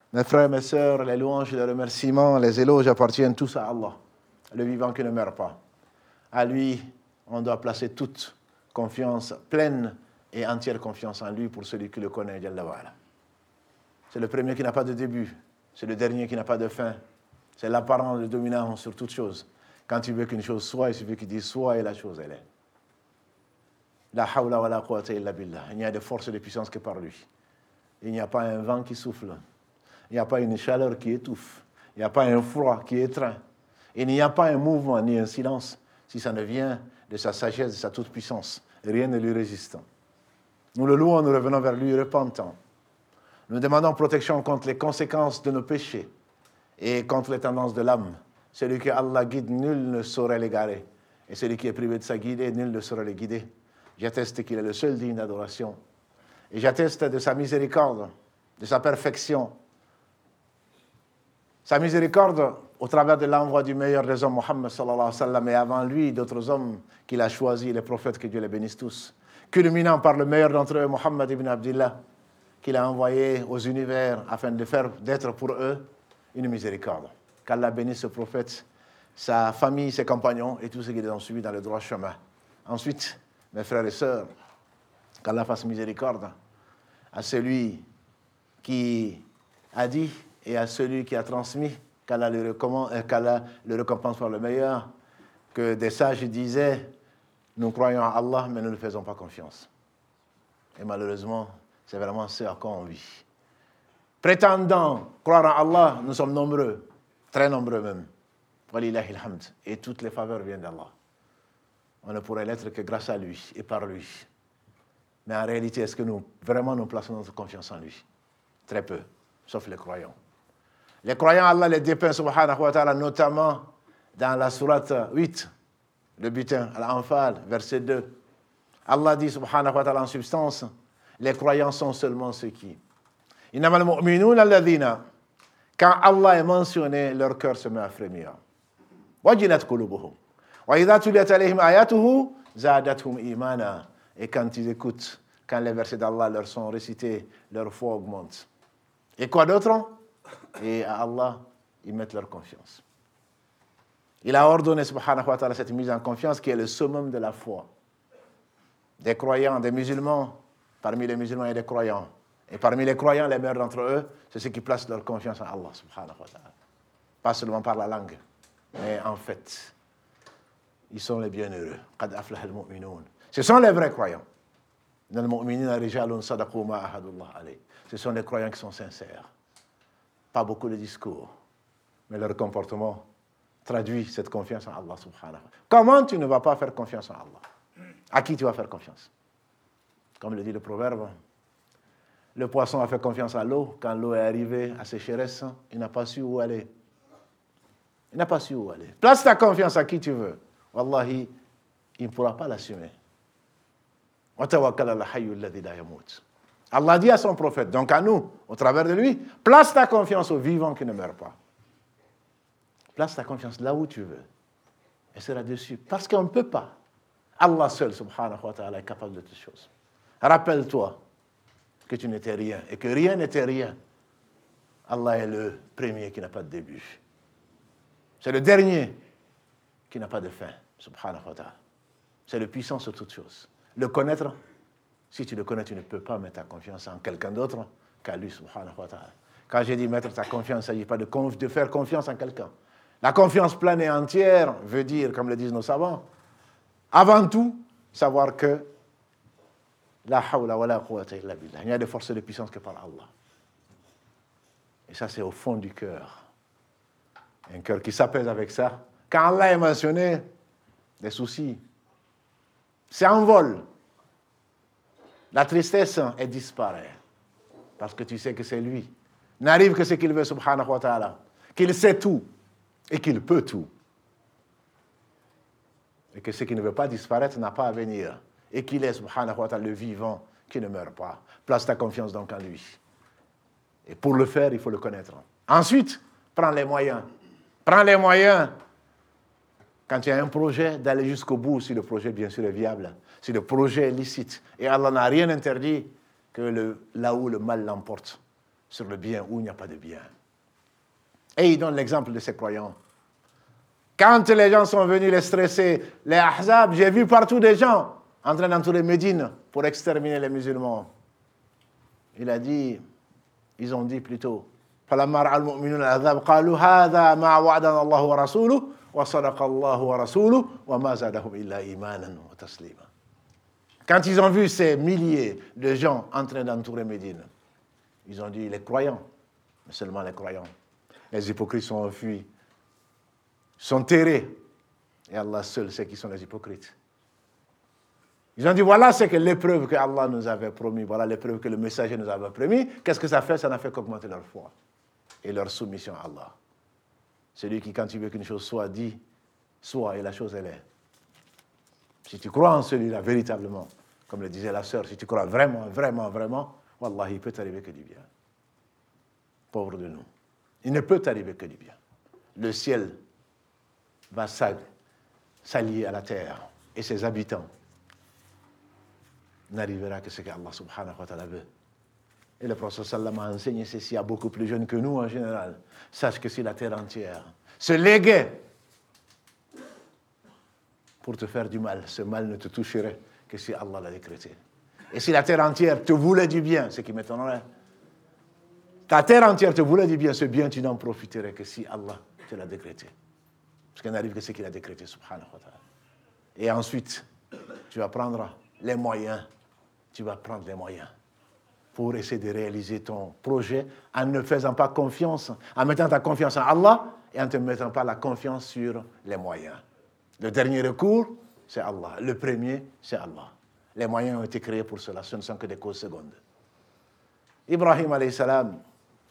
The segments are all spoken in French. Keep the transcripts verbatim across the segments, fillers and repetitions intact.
Mes frères, mes sœurs, les louanges, les remerciements, les éloges appartiennent tous à Allah, le vivant qui ne meurt pas. À lui, on doit placer toute confiance, pleine et entière confiance en lui pour celui qui le connaît, Jalla wa ala. C'est le premier qui n'a pas de début, c'est le dernier qui n'a pas de fin. C'est l'apparent, le dominant sur toute chose. Quand il veut qu'une chose soit, il suffit qu'il dise soit et la chose, elle est. La hawla wa la quwwata illa billah. Il n'y a de force et de puissance que par lui. Il n'y a pas un vent qui souffle. Il n'y a pas une chaleur qui étouffe. Il n'y a pas un froid qui étreint. Il n'y a pas un mouvement ni un silence si ça ne vient de sa sagesse, de sa toute-puissance. Rien ne lui résiste. Nous le louons, nous revenons vers lui repentants. Nous demandons protection contre les conséquences de nos péchés et contre les tendances de l'âme. Celui que Allah guide, nul ne saurait l'égarer. Et celui qui est privé de sa guidée, nul ne saurait le guider. J'atteste qu'il est le seul digne d'adoration. Et j'atteste de sa miséricorde, de sa perfection. Sa miséricorde au travers de l'envoi du meilleur des hommes, Mohammed sallallahu alayhi wa sallam, et avant lui, d'autres hommes qu'il a choisis, les prophètes, que Dieu les bénisse tous. Culminant par le meilleur d'entre eux, Mohammed ibn Abdillah, qu'il a envoyé aux univers afin de faire, d'être pour eux une miséricorde. Qu'Allah bénisse ce prophète, sa famille, ses compagnons et tous ceux qui les ont suivis dans le droit chemin. Ensuite, mes frères et sœurs, qu'Allah fasse miséricorde à celui qui a dit et à celui qui a transmis, qu'Allah le, qu'Allah le récompense par le meilleur, que des sages disaient, nous croyons à Allah, mais nous ne faisons pas confiance. Et malheureusement, c'est vraiment ce à quoi on vit. Prétendant croire en Allah, nous sommes nombreux, très nombreux même. Walillahi alhamd. Et toutes les faveurs viennent d'Allah. On ne pourrait l'être que grâce à lui et par lui. Mais en réalité, est-ce que nous, vraiment, nous plaçons notre confiance en lui? Très peu, sauf les croyants. Les croyants, Allah les dépeint, subhanahu wa ta'ala, notamment dans la sourate huit, le butin, Al-Anfal, verset deux. Allah dit, subhanahu wa ta'ala, en substance, les croyants sont seulement ceux qui. Innamal mu'minuna alladhina. Quand Allah est mentionné, leur cœur se met à frémir. Wajilat qulubuhum. Wa idha tuliyat alayhim ayatuhu zadatuhum imana. Et quand ils écoutent, quand les versets d'Allah leur sont récités, leur foi augmente. Et quoi d'autre? Et à Allah, ils mettent leur confiance. Il a ordonné, subhanahu wa ta'ala, cette mise en confiance qui est le summum de la foi. Des croyants, des musulmans, parmi les musulmans il y a des croyants. Et parmi les croyants, les meilleurs d'entre eux, c'est ceux qui placent leur confiance en Allah, subhanahu wa ta'ala. Pas seulement par la langue, mais en fait, ils sont les bienheureux. Qad aflaha al-mu'minun. Ce sont les vrais croyants. Ce sont les croyants qui sont sincères. Pas beaucoup de discours, mais leur comportement traduit cette confiance en Allah, subhanahu wa ta'ala. Comment tu ne vas pas faire confiance en Allah? À qui tu vas faire confiance? Comme le dit le proverbe, le poisson a fait confiance à l'eau. Quand l'eau est arrivée à sécheresse, il n'a pas su où aller. Il n'a pas su où aller. Place ta confiance à qui tu veux. Wallahi, il ne pourra pas l'assumer. Allah dit à son prophète, donc à nous, au travers de lui, place ta confiance au vivant qui ne meurt pas. Place ta confiance là où tu veux. Et c'est là-dessus. Parce qu'on ne peut pas. Allah seul, subhanahu wa ta'ala, est capable de toutes choses. Rappelle-toi que tu n'étais rien et que rien n'était rien. Allah est le premier qui n'a pas de début. C'est le dernier qui n'a pas de fin, subhanahu wa ta'ala. C'est le puissant sur toutes choses. Le connaître, si tu le connais, tu ne peux pas mettre ta confiance en quelqu'un d'autre qu'à lui, subhanahu wa ta'ala. Quand j'ai dit mettre ta confiance, il ne s'agit pas de, conf- de faire confiance en quelqu'un. La confiance pleine et entière veut dire, comme le disent nos savants, avant tout, savoir que la hawla wa la quwwata illa billah. Il n'y a de force et de puissance que par Allah. Et ça, c'est au fond du cœur. Un cœur qui s'apaise avec ça. Quand Allah est mentionné, des soucis s'envolent. La tristesse, elle disparaît. Parce que tu sais que c'est lui. N'arrive que ce qu'il veut, subhanahu wa ta'ala. Qu'il sait tout. Et qu'il peut tout. Et que ce qui ne veut pas disparaître n'a pas à venir. Et qu'il est, subhanahu wa ta'ala, le vivant qui ne meurt pas. Place ta confiance donc en lui. Et pour le faire, il faut le connaître. Ensuite, prends les moyens. Prends les moyens. Quand il y a un projet, d'aller jusqu'au bout, si le projet, bien sûr, est viable. Si le projet est licite. Et Allah n'a rien interdit que le, là où le mal l'emporte. sur le bien où il n'y a pas de bien. Et il donne l'exemple de ces croyants. Quand les gens sont venus les stresser, les Ahzab, j'ai vu partout des gens en train d'entourer Médine pour exterminer les musulmans. Il a dit, ils ont dit plutôt, فَلَمَّا رَأَى الْمُؤْمِنُونَ الْأَحْزَابَ قَالُوا هَذَا مَا وَعَدَنَا اللَّهُ وَرَسُولُهُ وَصَدَقَ اللَّهُ وَرَسُولُهُ وَمَا زَادَهُمْ إِلَّا إِيمَانًا وَتَسْلِيمًا. Quand ils ont vu ces milliers de gens en train d'entourer Médine, ils ont dit, les croyants, mais seulement les croyants. Les hypocrites sont enfuis, sont terrés. Et Allah seul sait qui sont les hypocrites. Ils ont dit, voilà ce que l'épreuve que Allah nous avait promis, voilà l'épreuve que le messager nous avait promis. Qu'est-ce que ça fait? Ça n'a fait qu'augmenter leur foi et leur soumission à Allah. Celui qui, quand il veut qu'une chose soit dit, soit, et la chose elle est. Si tu crois en celui-là véritablement, comme le disait la sœur, si tu crois vraiment, vraiment, vraiment, Wallah, il peut t'arriver que du bien. Pauvre de nous. Il ne peut t'arriver que du bien. Le ciel va s'allier à la terre et ses habitants n'arrivera que ce qu'Allah subhanahu wa ta'ala veut. Et le prophète sallam a enseigné ceci à beaucoup plus jeunes que nous en général. Sache que si la terre entière se léguait pour te faire du mal, ce mal ne te toucherait que si Allah l'a décrété. Et si la terre entière te voulait du bien, ce qui m'étonnerait, ta terre entière te voulait du bien, ce bien tu n'en profiterais que si Allah te l'a décrété. Parce qu'il n'arrive que ce qu'il a décrété, subhanahu wa ta'ala. Et ensuite, tu vas prendre les moyens, tu vas prendre les moyens pour essayer de réaliser ton projet en ne faisant pas confiance, en mettant ta confiance en Allah et en ne te mettant pas la confiance sur les moyens. Le dernier recours, c'est Allah. Le premier, c'est Allah. Les moyens ont été créés pour cela, ce ne sont que des causes secondes. Ibrahim alayhi salam,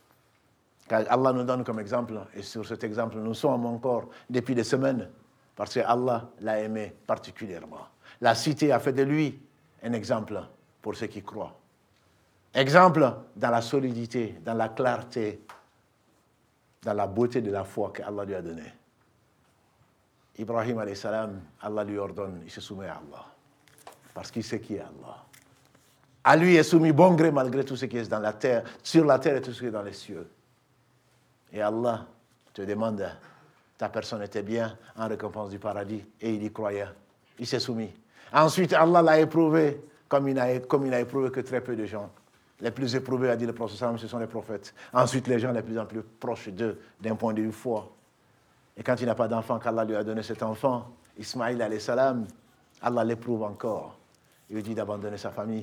Allah nous donne comme exemple, et sur cet exemple, nous sommes encore depuis des semaines, parce que Allah l'a aimé particulièrement. La cité a fait de lui un exemple pour ceux qui croient. Exemple dans la solidité, dans la clarté, dans la beauté de la foi qu'Allah lui a donnée. Ibrahim alayhi salam, Allah lui ordonne, il se soumet à Allah, parce qu'il sait qui est Allah. À lui est soumis bon gré malgré tout ce qui est dans la terre, sur la terre et tout ce qui est dans les cieux. Et Allah te demande, ta personne était bien en récompense du paradis, et il y croyait, il s'est soumis. Ensuite, Allah l'a éprouvé, comme il a, comme il a éprouvé que très peu de gens. Les plus éprouvés, a dit le prophète, ce sont les prophètes. Ensuite, les gens les plus en plus proches d'eux, d'un point de vue foi. Et quand il n'a pas d'enfant, qu'Allah lui a donné cet enfant, Ismaïl alayhi salam, Allah l'éprouve encore. Il lui dit d'abandonner sa famille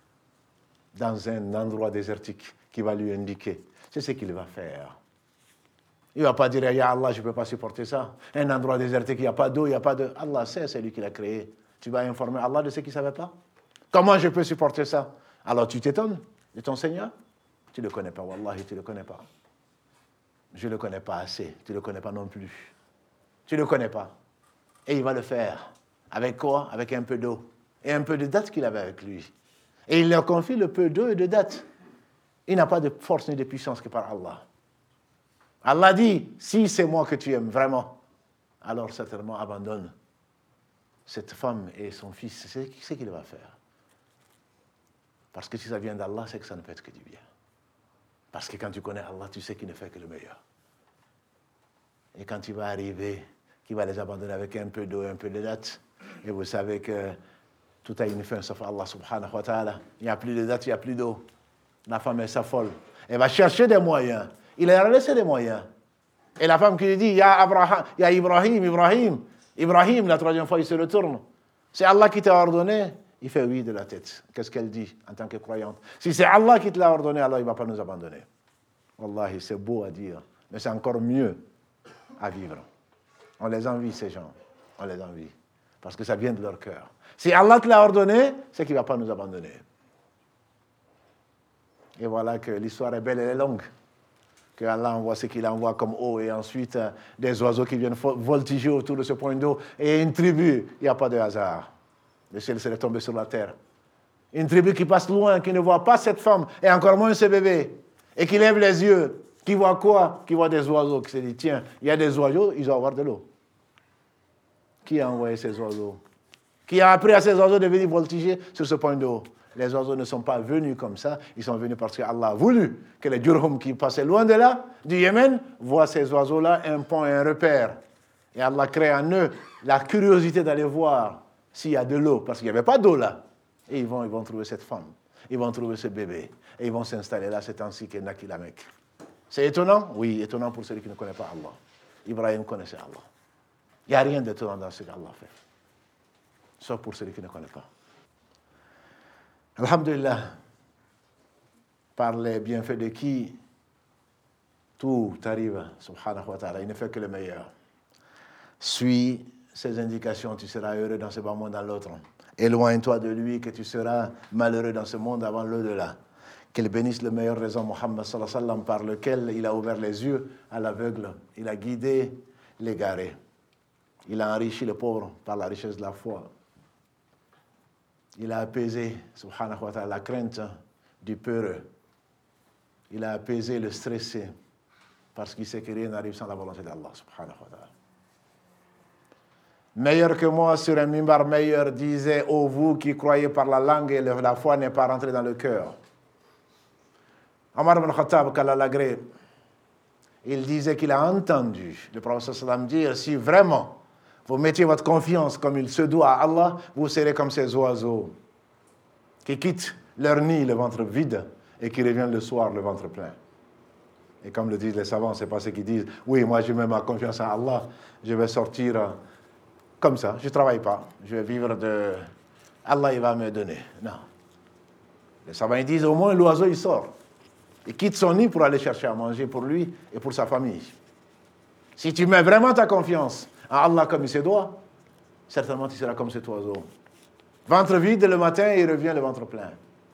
dans un endroit désertique qui va lui indiquer. C'est ce qu'il va faire. Il ne va pas dire, ya Allah, je ne peux pas supporter ça. Un endroit désertique, il n'y a pas d'eau, il n'y a pas de... Allah sait, c'est lui qui l'a créé. Tu vas informer Allah de ce qu'il ne savait pas? Comment je peux supporter ça? Alors tu t'étonnes de ton Seigneur? Tu ne le connais pas, wallahi, tu ne le connais pas. Je ne le connais pas assez, tu ne le connais pas non plus. Tu ne le connais pas. Et il va le faire. Avec quoi? Avec un peu d'eau. Et un peu de date qu'il avait avec lui. Et il leur confie le peu d'eau et de date. Il n'a pas de force ni de puissance que par Allah. Allah dit, si c'est moi que tu aimes vraiment, alors certainement abandonne cette femme et son fils. C'est ce qu'il va faire. Parce que si ça vient d'Allah, c'est que ça ne peut être que du bien. Parce que quand tu connais Allah, tu sais qu'il ne fait que le meilleur. Et quand il va arriver, qu'il va les abandonner avec un peu d'eau et un peu de date, et vous savez que tout a une fin sauf Allah subhanahu wa ta'ala. Il n'y a plus de date, il n'y a plus d'eau. La femme, elle s'affole. Elle va chercher des moyens. Il leur a laissé des moyens. Et la femme qui lui dit, Ya Abraham, Ya Ibrahim, Ibrahim, Ibrahim, la troisième fois, il se retourne. C'est Allah qui t'a ordonné. Il fait oui de la tête. Qu'est-ce qu'elle dit en tant que croyante? Si c'est Allah qui te l'a ordonné, alors il ne va pas nous abandonner. Wallahi, c'est beau à dire, mais c'est encore mieux à vivre. On les envie, ces gens. On les envie. Parce que ça vient de leur cœur. Si Allah te l'a ordonné, c'est qu'il ne va pas nous abandonner. Et voilà que l'histoire est belle et longue. Que Allah envoie ce qu'il envoie comme eau, et ensuite euh, des oiseaux qui viennent voltiger autour de ce point d'eau, et une tribu, il n'y a pas de hasard. Le ciel serait tombé sur la terre. Une tribu qui passe loin, qui ne voit pas cette femme, et encore moins ce bébé, et qui lève les yeux, qui voit quoi? Qui voit des oiseaux, qui se dit, tiens, il y a des oiseaux, ils vont avoir de l'eau. Qui a envoyé ces oiseaux? Qui a appris à ces oiseaux de venir voltiger sur ce point d'eau? Les oiseaux ne sont pas venus comme ça, ils sont venus parce qu'Allah a voulu que les Jurhum qui passaient loin de là, du Yémen, voient ces oiseaux-là un point et un repère. Et Allah crée en eux la curiosité d'aller voir s'il y a de l'eau, parce qu'il n'y avait pas d'eau là. Et ils vont, ils vont trouver cette femme, ils vont trouver ce bébé, et ils vont s'installer là, c'est ainsi qu'est naquit la Mecque. C'est étonnant? Oui, étonnant pour celui qui ne connaît pas Allah. Ibrahim connaissait Allah. Il n'y a rien d'étonnant dans ce qu'Allah fait, sauf pour celui qui ne connaît pas. Alhamdulillah, par les bienfaits de qui tout arrive, subhanahu wa ta'ala, il ne fait que le meilleur. Suis ses indications, tu seras heureux dans ce bas monde, dans l'autre. Éloigne-toi de lui, que tu seras malheureux dans ce monde avant l'au-delà. Qu'il bénisse le meilleur raison, Muhammad sallallahu alayhi wa sallam, par lequel il a ouvert les yeux à l'aveugle, il a guidé l'égaré, il a enrichi le pauvre par la richesse de la foi. Il a apaisé, subhanahu wa ta'ala, la crainte du peureux. Il a apaisé le stressé, parce qu'il sait que rien n'arrive sans la volonté d'Allah, subhanahu wa ta'ala. Meilleur que moi sur un mimbar, meilleur disait, ô vous qui croyez par la langue et la foi n'est pas rentrée dans le cœur. Omar ibn Khattab, qu'Allah l'agrée, il disait qu'il a entendu le prophète sallam dire, si vraiment vous mettez votre confiance comme il se doit à Allah, vous serez comme ces oiseaux qui quittent leur nid le ventre vide et qui reviennent le soir le ventre plein. Et comme le disent les savants, c'est pas ceux qui disent, oui, moi je mets ma confiance à Allah, je vais sortir comme ça, je ne travaille pas, je vais vivre de... Allah, il va me donner. Non. Les savants, ils disent, au moins l'oiseau, il sort. Il quitte son nid pour aller chercher à manger pour lui et pour sa famille. Si tu mets vraiment ta confiance à Allah comme il se doit, certainement tu seras comme cet oiseau. Ventre vide le matin, il revient le ventre plein.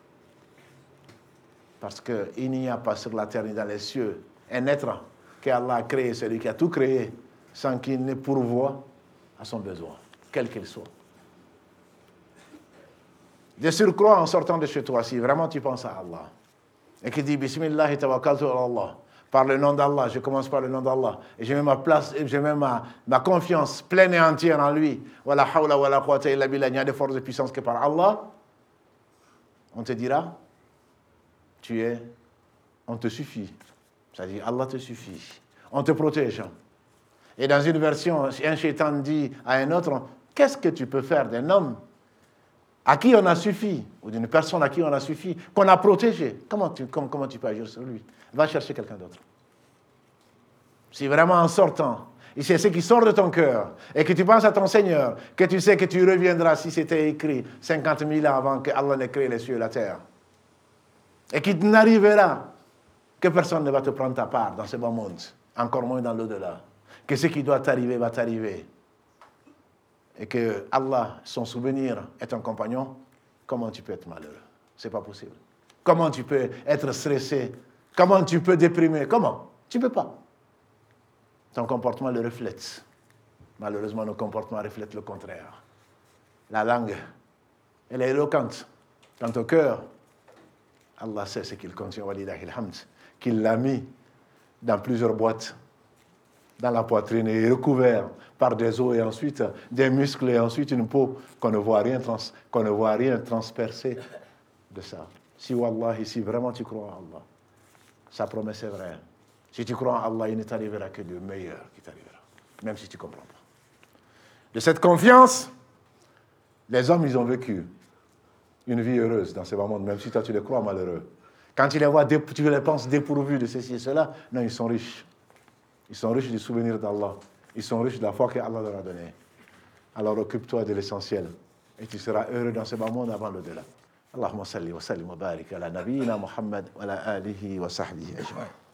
Parce qu'il n'y a pas sur la terre ni dans les cieux un être qu'Allah a créé, celui qui a tout créé, sans qu'il ne pourvoie à son besoin, quel qu'il soit. De surcroît, en sortant de chez toi, si vraiment tu penses à Allah, et qui dit Bismillah tawakkaltu ala Allah, par le nom d'Allah, je commence par le nom d'Allah, et je mets ma place, je mets ma, ma confiance pleine et entière en lui, wala hawla wala quwwata illa billah, il n'y a de force de puissance que par Allah, on te dira, tu es, on te suffit. C'est-à-dire, Allah te suffit. On te protège. Et dans une version, un shaitan dit à un autre, qu'est-ce que tu peux faire d'un homme à qui on a suffi, ou d'une personne à qui on a suffi, qu'on a protégé? Comment tu, comment, comment tu peux agir sur lui? Va chercher quelqu'un d'autre. Si vraiment en sortant, et c'est ce qui sort de ton cœur, et que tu penses à ton Seigneur, que tu sais que tu reviendras si c'était écrit cinquante mille ans avant que Allah n'ait créé les cieux et la terre, et qu'il n'arrivera que personne ne va te prendre ta part dans ce bas monde, encore moins dans l'au-delà, que ce qui doit t'arriver va t'arriver, et que Allah, son souvenir, est un compagnon, comment tu peux être malheureux? C'est pas possible. Comment tu peux être stressé? Comment tu peux déprimer? Comment? Tu peux pas. Ton comportement le reflète. Malheureusement, nos comportements reflètent le contraire. La langue, elle est éloquente. Quant au cœur, Allah sait ce qu'il contient, walillahi alhamd, qu'il l'a mis dans plusieurs boîtes, dans la poitrine, et recouvert par des os et ensuite des muscles et ensuite une peau qu'on ne voit rien, trans, qu'on ne voit rien transpercer de ça. Si wallahi, si vraiment tu crois en Allah, sa promesse est vraie. Si tu crois en Allah, il ne t'arrivera que du meilleur qui t'arrivera, même si tu ne comprends pas. De cette confiance, les hommes, ils ont vécu une vie heureuse dans ce bas monde, même si toi tu les crois malheureux. Quand tu les vois, tu les penses dépourvus de ceci et cela, non, ils sont riches. Ils sont riches du souvenir d'Allah. Ils sont riches de la foi qu'Allah leur a donnée. Alors occupe-toi de l'essentiel et tu seras heureux dans ce bas monde avant l'au-delà. Allahumma salli wa sallim wa barik ala nabiyyina Muhammad wa ala alihi wa sahbihi ajma'in.